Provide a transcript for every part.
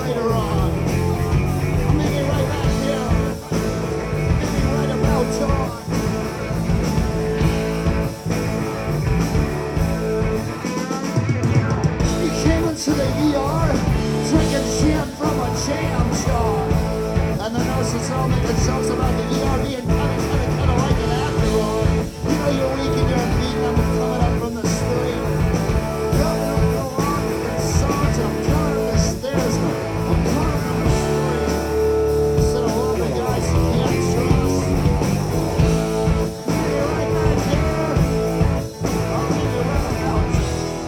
later on. I'll meet you right back here. Maybe right about dawn. He came into the ER, drinking gin from a jam jar. And the nurses all making jokes about the ER being kinda like an afterall. You know you're weak in your feet and I'm coming up from the street. Coming up the walk and songs, I'm coming up the stairs. I'm coming up the street. Instead of all the guys you can't trust. You're right back here. I'll meet you right about you.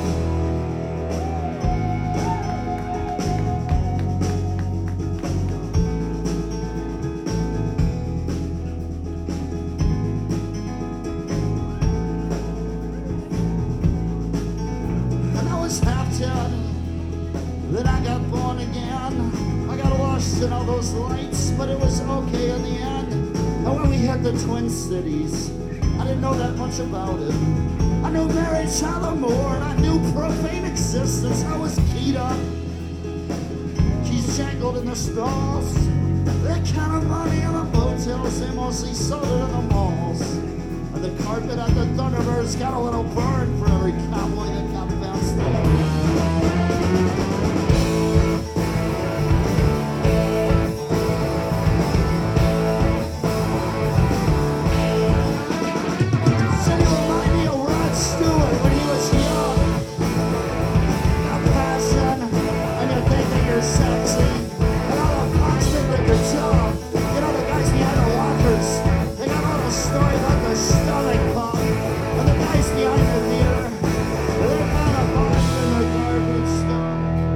And I was half dead. Then I got born again. I got lost in all those lights, but it was okay in the end. And when we hit the Twin Cities, I didn't know that much about it. I knew Mary Tyler Moore, and I knew profane existence. I was keyed up, keys jangled in the stalls. That kind of money in the motels, they mostly sold it in the malls. And the carpet at the Thunderbirds got a little burn for every cowboy that got bounced off. So you remind me of Rod Stewart when he was young. Got passion, and you think that you're sexy. And all the punks think that you're tough. You know the guys behind the lockers, they got all the story about their stomach pump. And the guys behind the theater, they're kind of bodies in their garbage stuff.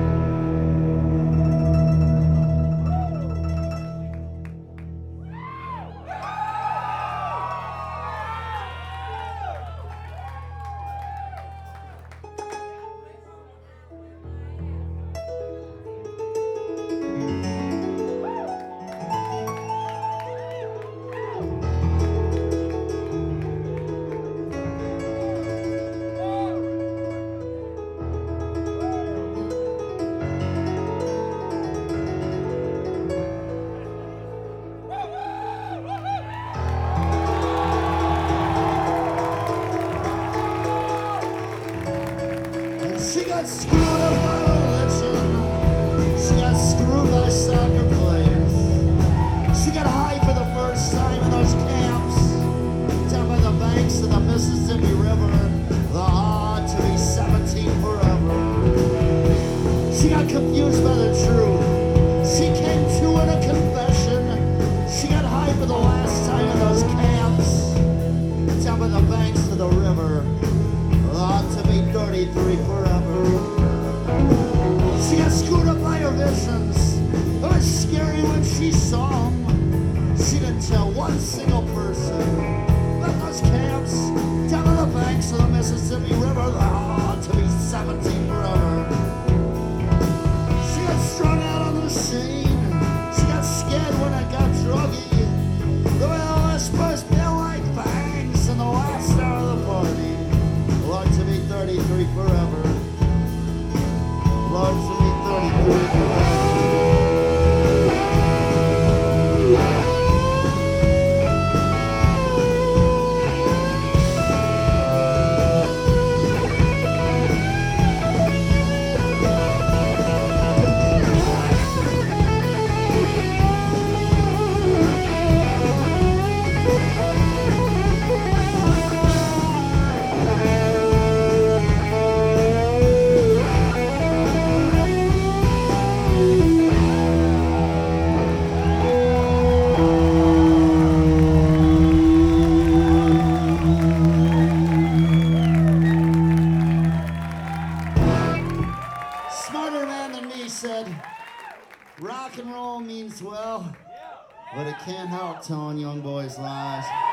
She got screwed up by religion. She got screwed by soccer players. She got high for the first time in those camps down by the banks of the Mississippi River. The hard to be 17 forever. She got confused by the truth. She came to in a confession. She got high for the last time in those camps down by the banks of the river. Ought to be 33 forever. She got screwed up by her visions. It was scary when she saw them. She didn't tell one single person. But those camps down on the banks of the Mississippi River, ought to be 17 forever. She got strung out on the scene. She got scared when it got druggy. The way the whispers feel like fangs in the last hour of the party. Lord to be 33 forever. Lord to be 33 forever. Smarter man than me said, rock and roll means well, but it can't help telling young boys lies.